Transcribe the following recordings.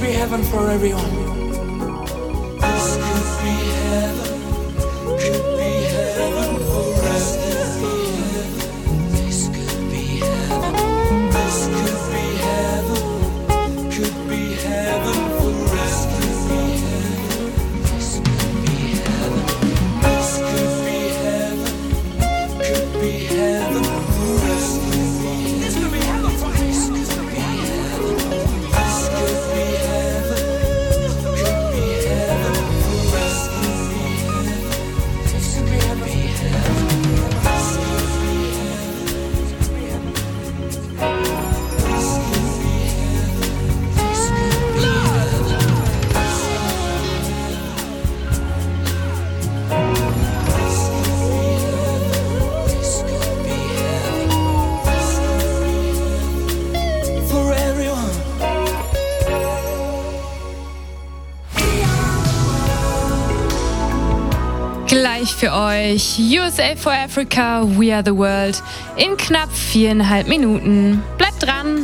be heaven for everyone. This could be heaven. Could be heaven for us. This could be heaven. This could be heaven. Could be heaven for us. Could be heaven. This could be heaven. This could be heaven. Could be heaven for us. This could be heaven for us. This could be heaven. This could be heaven. Could be heaven for us. This could be heaven. For everyone. Gleich für euch USA for Africa, We Are the World in knapp 4,5 Minuten. Bleibt dran!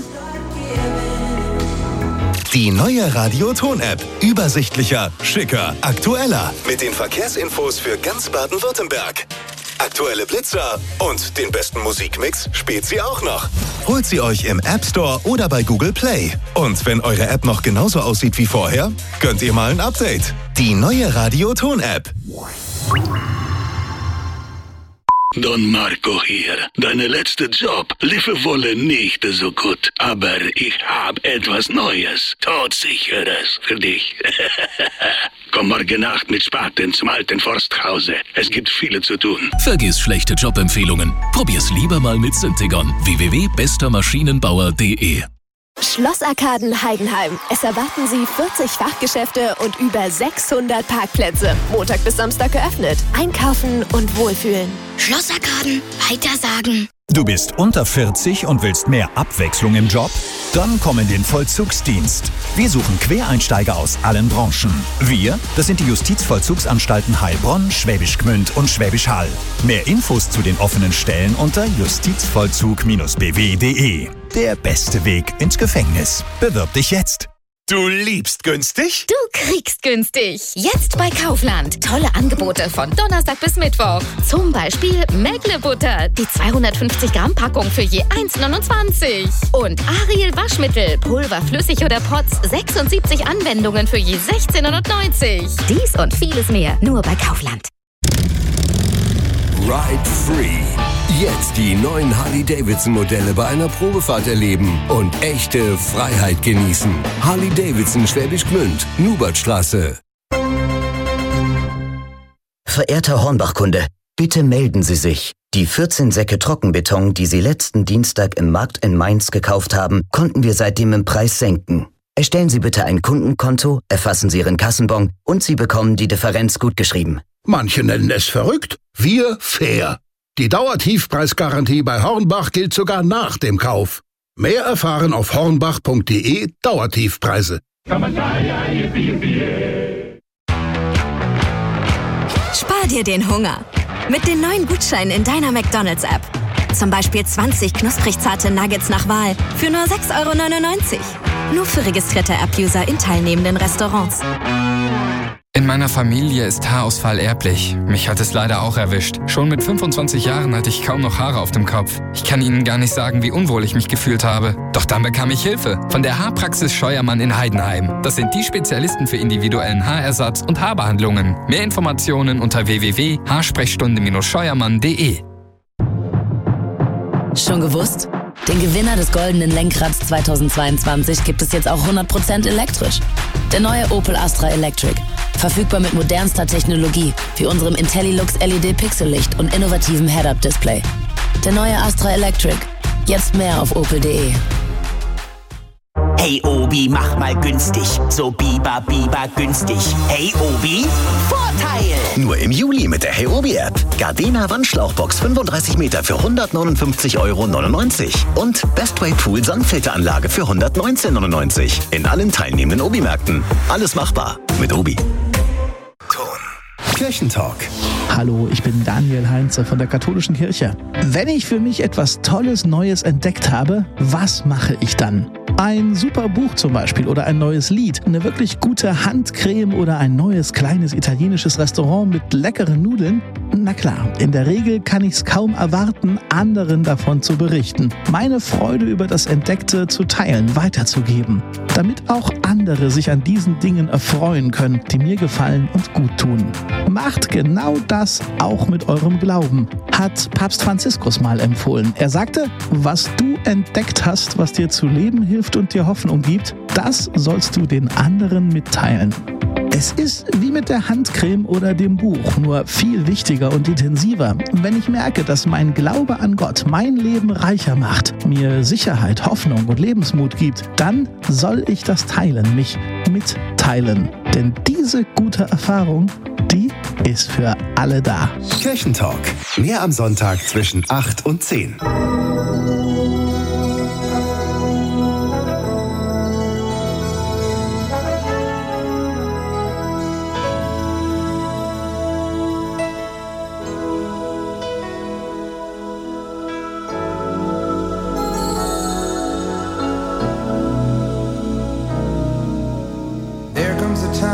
Die neue Radio-Ton-App. Übersichtlicher, schicker, aktueller. Mit den Verkehrsinfos für ganz Baden-Württemberg. Aktuelle Blitzer und den besten Musikmix spielt sie auch noch. Holt sie euch im App Store oder bei Google Play. Und wenn eure App noch genauso aussieht wie vorher, gönnt ihr mal ein Update. Die neue Radio-Ton-App. Don Marco hier. Deine letzte Job lief wohl nicht so gut, aber ich habe etwas Neues, Todsicheres für dich. Komm morgen Nacht mit Spaten zum alten Forsthause. Es gibt viel zu tun. Vergiss schlechte Jobempfehlungen. Probier's lieber mal mit Syntegon. www.bestermaschinenbauer.de. Schlossarkaden Heidenheim. Es erwarten Sie 40 Fachgeschäfte und über 600 Parkplätze. Montag bis Samstag geöffnet. Einkaufen und wohlfühlen. Schlossarkaden, weitersagen. Du bist unter 40 und willst mehr Abwechslung im Job? Dann komm in den Vollzugsdienst. Wir suchen Quereinsteiger aus allen Branchen. Wir, das sind die Justizvollzugsanstalten Heilbronn, Schwäbisch Gmünd und Schwäbisch Hall. Mehr Infos zu den offenen Stellen unter justizvollzug-bw.de. Der beste Weg ins Gefängnis. Bewirb dich jetzt. Du liebst günstig? Du kriegst günstig. Jetzt bei Kaufland. Tolle Angebote von Donnerstag bis Mittwoch. Zum Beispiel Meckle-Butter. Die 250 Gramm Packung für je 1,29. Und Ariel Waschmittel. Pulver, flüssig oder Pots. 76 Anwendungen für je 16,90. Dies und vieles mehr. Nur bei Kaufland. Ride Free. Jetzt die neuen Harley-Davidson-Modelle bei einer Probefahrt erleben und echte Freiheit genießen. Harley-Davidson Schwäbisch Gmünd, Nubertstraße. Verehrter Hornbach-Kunde, bitte melden Sie sich. Die 14 Säcke Trockenbeton, die Sie letzten Dienstag im Markt in Mainz gekauft haben, konnten wir seitdem im Preis senken. Erstellen Sie bitte ein Kundenkonto, erfassen Sie Ihren Kassenbon und Sie bekommen die Differenz gutgeschrieben. Manche nennen es verrückt, wir fair. Die Dauertiefpreisgarantie bei Hornbach gilt sogar nach dem Kauf. Mehr erfahren auf hornbach.de Dauertiefpreise. Spar dir den Hunger. Mit den neuen Gutscheinen in deiner McDonald's-App. Zum Beispiel 20 knusprig zarte Nuggets nach Wahl für nur 6,99 €. Nur für registrierte App-User in teilnehmenden Restaurants. In meiner Familie ist Haarausfall erblich. Mich hat es leider auch erwischt. Schon mit 25 Jahren hatte ich kaum noch Haare auf dem Kopf. Ich kann Ihnen gar nicht sagen, wie unwohl ich mich gefühlt habe. Doch dann bekam ich Hilfe von der Haarpraxis Scheuermann in Heidenheim. Das sind die Spezialisten für individuellen Haarersatz und Haarbehandlungen. Mehr Informationen unter www.haarsprechstunde-scheuermann.de. Schon gewusst? Den Gewinner des Goldenen Lenkrads 2022 gibt es jetzt auch 100% elektrisch. Der neue Opel Astra Electric. Verfügbar mit modernster Technologie, wie unserem IntelliLux LED-Pixellicht und innovativem Head-Up-Display. Der neue Astra Electric. Jetzt mehr auf opel.de. Hey Obi, mach mal günstig. So Biber günstig. Hey Obi, Vorteil! Nur im Juli mit der Hey Obi App. Gardena Wandschlauchbox 35 Meter für 159,99 € und Bestway Pool Sonnenfilteranlage für 119,99 € in allen teilnehmenden Obi-Märkten. Alles machbar mit Obi. Kirchentalk. Hallo, ich bin Daniel Heinze von der Katholischen Kirche. Wenn ich für mich etwas Tolles, Neues entdeckt habe, was mache ich dann? Ein super Buch zum Beispiel oder ein neues Lied, eine wirklich gute Handcreme oder ein neues kleines italienisches Restaurant mit leckeren Nudeln? Na klar, in der Regel kann ich es kaum erwarten, anderen davon zu berichten. Meine Freude über das Entdeckte zu teilen, weiterzugeben. Damit auch andere sich an diesen Dingen erfreuen können, die mir gefallen und gut tun. Macht genau das auch mit eurem Glauben, hat Papst Franziskus mal empfohlen. Er sagte, was du entdeckt hast, was dir zu leben hilft und dir Hoffnung gibt, das sollst du den anderen mitteilen. Es ist wie mit der Handcreme oder dem Buch, nur viel wichtiger und intensiver. Wenn ich merke, dass mein Glaube an Gott mein Leben reicher macht, mir Sicherheit, Hoffnung und Lebensmut gibt, dann soll ich das teilen, mich mitteilen. Denn diese gute Erfahrung, die ist für alle da. Kirchentalk. Mehr am Sonntag zwischen 8 und 10. There comes a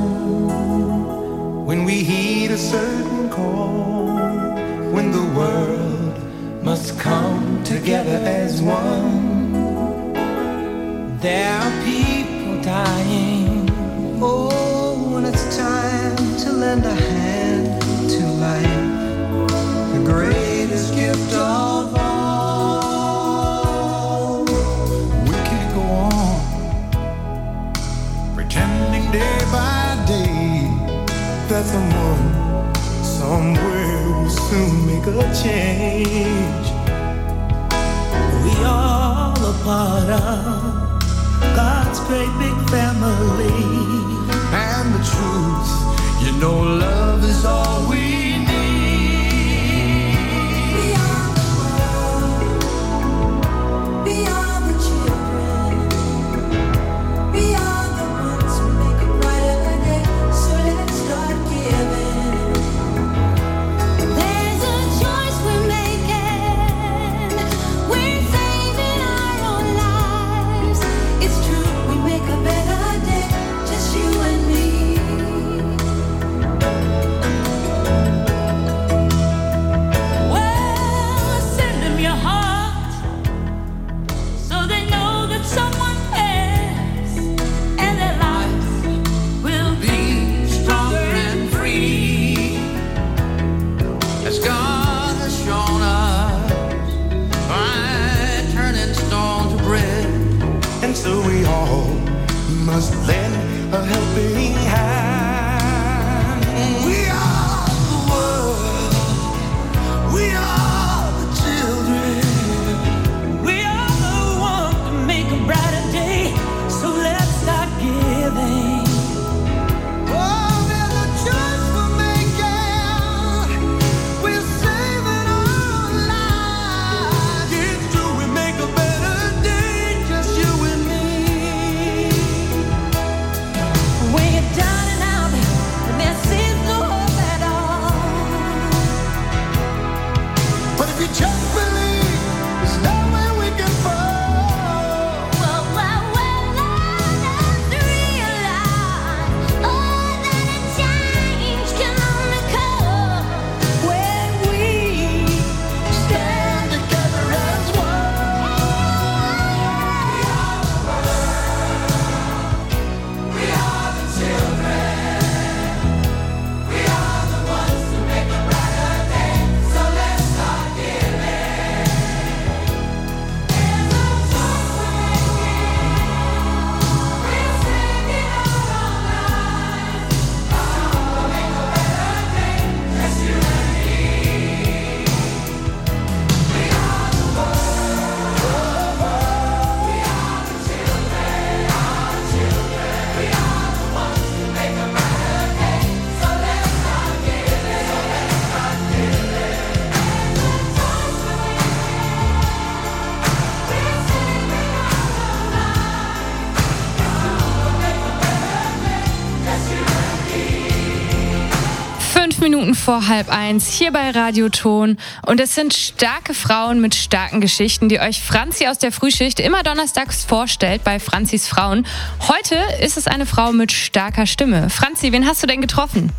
time when we heed a certain call, when the world must come together as one. There are people dying. Oh, when it's time to lend a hand to life, the greatest gift of all. We could go on pretending day by day that someone somewhere will soon make a change. We all a part of God's great big family, and the truth, you know, love is all we need. We are the world, we are the children, we are the ones who make a brighter day, so let's start giving. There's a choice we're making, we're saving our own lives. It's true, we make a better day, just you and me. Well, send them your heart, so they know that someone cares, and their lives will be stronger and free, as God has shown us by turning stone to bread. And so we all must lend a helping hand. We are the world, we are the children, we are the ones to make a brighter day, so let's start giving. Oh, there's a choice we're making, we're saving our lives. It's true, we make a better day, just you and me. When you're down and out, and there seems no hope at all. But if you just believe, there's nowhere we can fall. Well, let's realize, oh, that a change can only come when we stand together as one. We are the children, we are the ones to make a brighter day, so let's start giving. Minuten vor 12:30 hier bei Radioton. Und es sind starke Frauen mit starken Geschichten, die euch Franzi aus der Frühschicht immer donnerstags vorstellt bei Franzis Frauen. Heute ist es eine Frau mit starker Stimme. Franzi, wen hast du denn getroffen?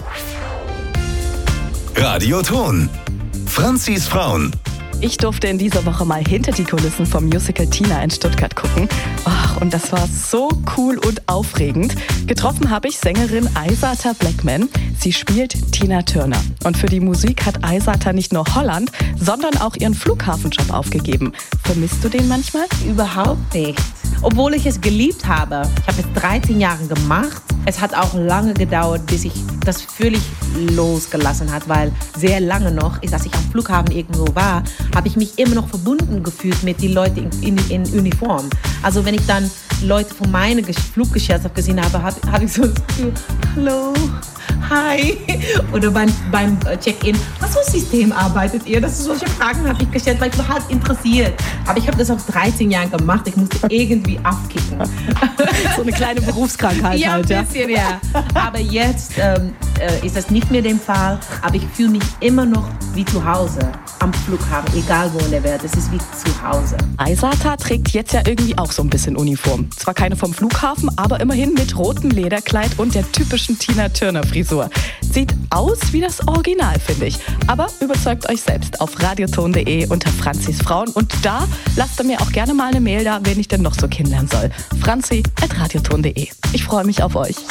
Radioton. Franzis Frauen. Ich durfte in dieser Woche mal hinter die Kulissen vom Musical Tina in Stuttgart gucken. Ach, und das war so cool und aufregend. Getroffen habe ich Sängerin Aysata Blackman. Sie spielt Tina Turner. Und für die Musik hat Aysata nicht nur Holland, sondern auch ihren Flughafenjob aufgegeben. Vermisst du den manchmal? Überhaupt nicht. Obwohl ich es geliebt habe. Ich habe es 13 Jahre gemacht. Es hat auch lange gedauert, bis ich das völlig losgelassen habe, weil sehr lange noch, als ich am Flughafen irgendwo war, habe ich mich immer noch verbunden gefühlt mit den Leuten in Uniform. Also wenn ich dann Leute von meiner Fluggesellschaft gesehen habe, habe ich so das Gefühl, hallo, hi. Oder beim Check-in, was für ein System arbeitet ihr? Solche Fragen habe ich gestellt, weil ich war halt interessiert. Aber ich habe das auf 13 Jahren gemacht, ich musste irgendwie abkicken. So eine kleine Berufskrankheit ja, halt, ein bisschen, ja. Aber jetzt ist das nicht mehr der Fall, aber ich fühle mich immer noch wie zu Hause am Flughafen, egal wo in der Welt, es ist wie zu Hause. Aysata trägt jetzt ja irgendwie auch so ein bisschen Uniform. Zwar keine vom Flughafen, aber immerhin mit rotem Lederkleid und der typischen Tina Turner Frisur. Sieht aus wie das Original, finde ich. Aber überzeugt euch selbst auf radioton.de unter Franzis Frauen. Und da lasst ihr mir auch gerne mal eine Mail da, wen ich denn noch so kennenlernen soll. franzi@radioton.de. Ich freue mich auf euch.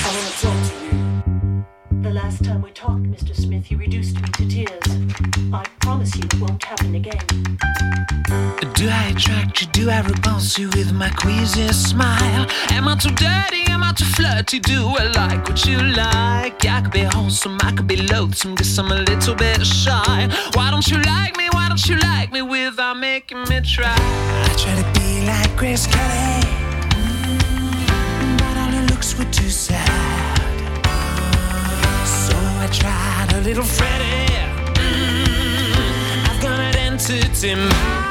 The last time we talked, Mr. Smith, you reduced me to tears. I promise you it won't happen again. Do I attract you? Do I repulse you with my queasy smile? Am I too dirty? Am I too flirty? Do I like what you like? I could be wholesome, I could be loathsome, guess I'm a little bit shy. Why don't you like me? Why don't you like me without making me try? I try to be like Grace Kelly, but all her looks were too sad. So I tried a little Freddie. I've got an entity mind.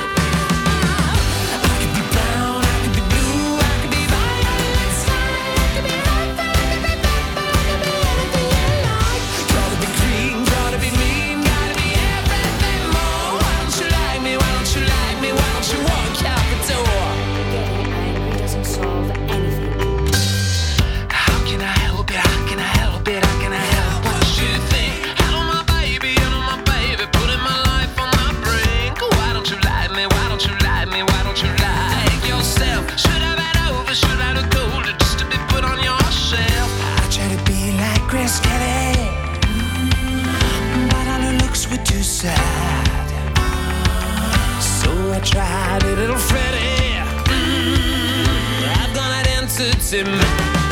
Tried a little Freddie. I've got an entity mind.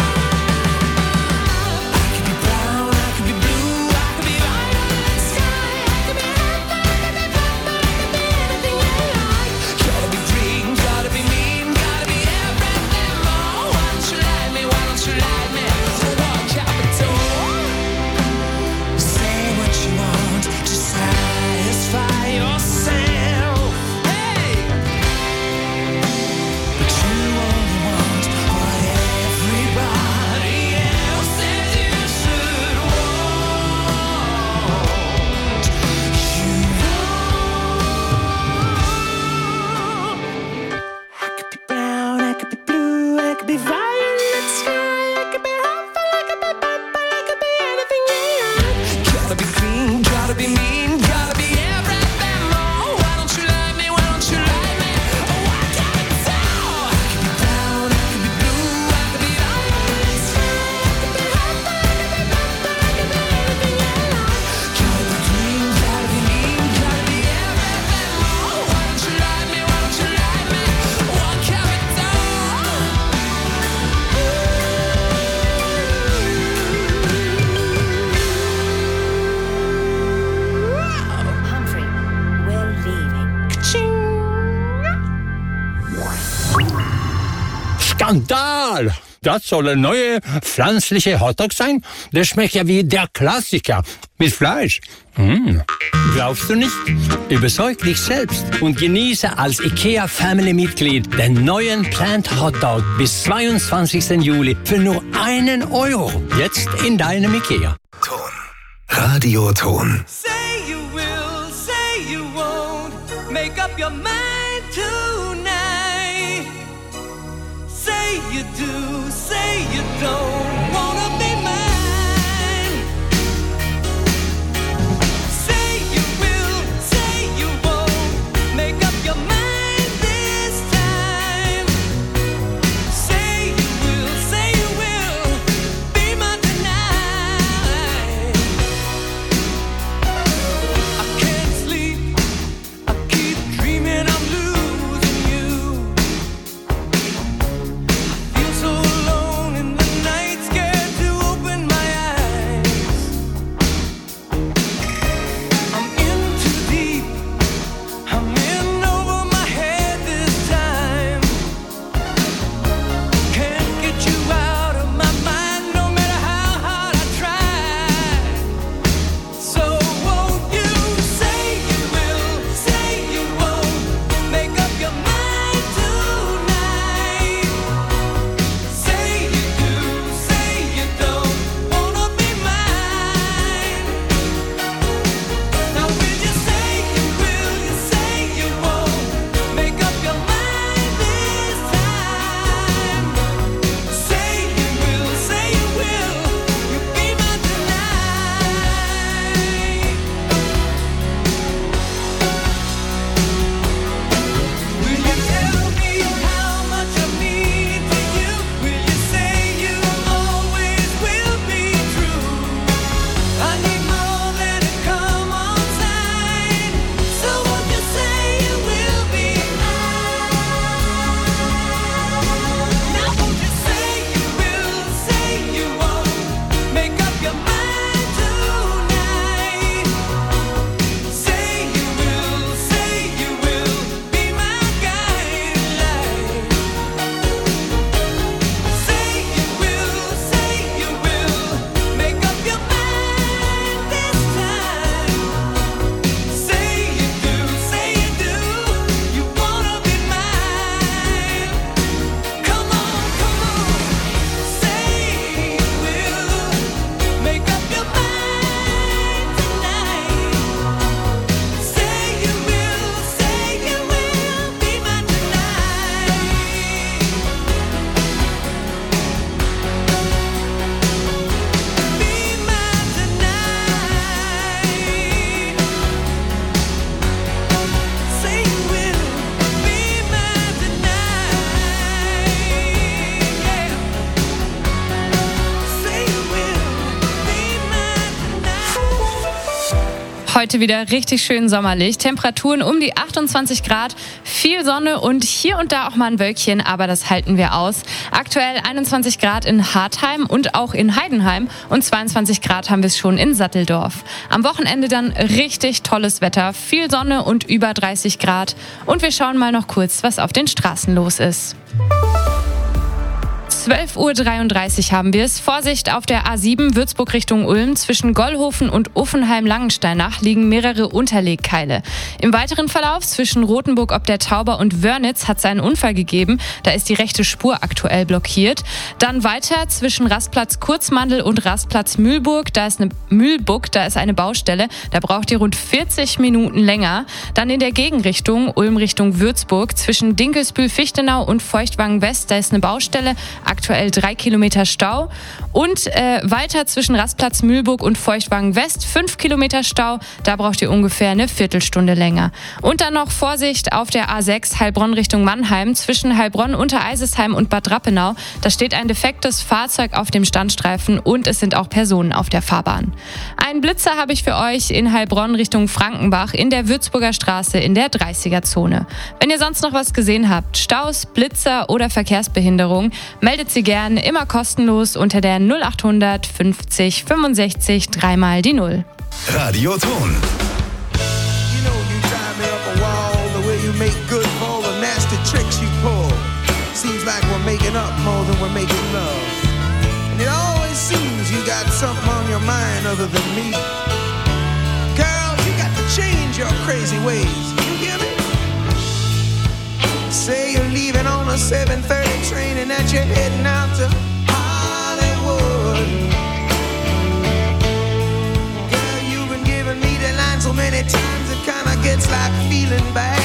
Skandal! Das soll ein neuer pflanzlicher Hotdog sein? Der schmeckt ja wie der Klassiker. Mit Fleisch. Glaubst du nicht? Überzeug dich selbst und genieße als IKEA Family-Mitglied den neuen Plant Hotdog bis 22. Juli für nur €1. Jetzt in deinem IKEA. Ton. Radioton. Say you will, say you won't. Make up your mind tonight. Say you do, say you don't. Wanna be mine. Say you will, say you won't. Make up your mind this time. Say you will, say you will. Be mine tonight. I can't sleep. I keep dreaming I'm losing you. I feel so alone in the night, scared to open my eyes. I'm in too deep. I'm in over my head this time. Can't get you out of my mind, no matter how hard I try. So won't you say you will, say you won't. Make up your mind tonight. Say you do, say you don't. Wanna be mine. Now will you say you will, you say you won't. Make up your mind this time. Say you will, say you will. You be mine tonight. Will you tell me how much I mean to you? Will you say you always will be true? I need more than a come on sign. So won't you say you will be mine? Now won't you say you will, say you won't. Make up your mind tonight. Say you will, say you will. Be my guiding light. Say you will, say you will. Make up your mind this time. Say you do, say you do. You wanna be mine. Come on, come on. Say you will. Make up your mind tonight. Say you will, say you will. Be mine tonight. Be mine tonight. Say you will. Be mine tonight. Yeah. Say you will. Be mine tonight. Heute wieder richtig schön sommerlich. Temperaturen um die 28 Grad, viel Sonne und hier und da auch mal ein Wölkchen, aber das halten wir aus. Aktuell 21 Grad in Hartheim und auch in Heidenheim und 22 Grad haben wir es schon in Satteldorf. Am Wochenende dann richtig tolles Wetter, viel Sonne und über 30 Grad. Und wir schauen mal noch kurz, was auf den Straßen los ist. 12:33 Uhr haben wir es. Vorsicht auf der A7 Würzburg Richtung Ulm. Zwischen Gollhofen und Uffenheim-Langensteinach liegen mehrere Unterlegkeile. Im weiteren Verlauf zwischen Rothenburg ob der Tauber und Wörnitz hat es einen Unfall gegeben. Da ist die rechte Spur aktuell blockiert. Dann weiter zwischen Rastplatz Kurzmandel und Rastplatz Mühlburg. Da ist eine Baustelle. Da braucht ihr rund 40 Minuten länger. Dann in der Gegenrichtung Ulm Richtung Würzburg. Zwischen Dinkelsbühl-Fichtenau und Feuchtwangen-West. Da ist eine Baustelle. Aktuell 3 Kilometer Stau. Und weiter zwischen Rastplatz Mühlburg und Feuchtwangen-West 5 Kilometer Stau. Da braucht ihr ungefähr eine Viertelstunde länger. Und dann noch Vorsicht auf der A6 Heilbronn Richtung Mannheim. Zwischen Heilbronn, Untereisesheim und Bad Rappenau. Da steht ein defektes Fahrzeug auf dem Standstreifen und es sind auch Personen auf der Fahrbahn. Einen Blitzer habe ich für euch in Heilbronn Richtung Frankenbach in der Würzburger Straße in der 30er-Zone. Wenn ihr sonst noch was gesehen habt, Staus, Blitzer oder Verkehrsbehinderung, meldet sie gern, immer kostenlos unter der 0800 50 65 3 die 0. Radioton. You know you drive me up a wall, the way you make good for all the nasty tricks you pull. Seems like we're making up more than we're making love. And it always seems you got something on your mind other than me. Girl, you got to change your crazy ways. You hear me? Say you're leaving on a 7:30 train and that you're heading out to Hollywood. So many times it kinda gets like feeling bad.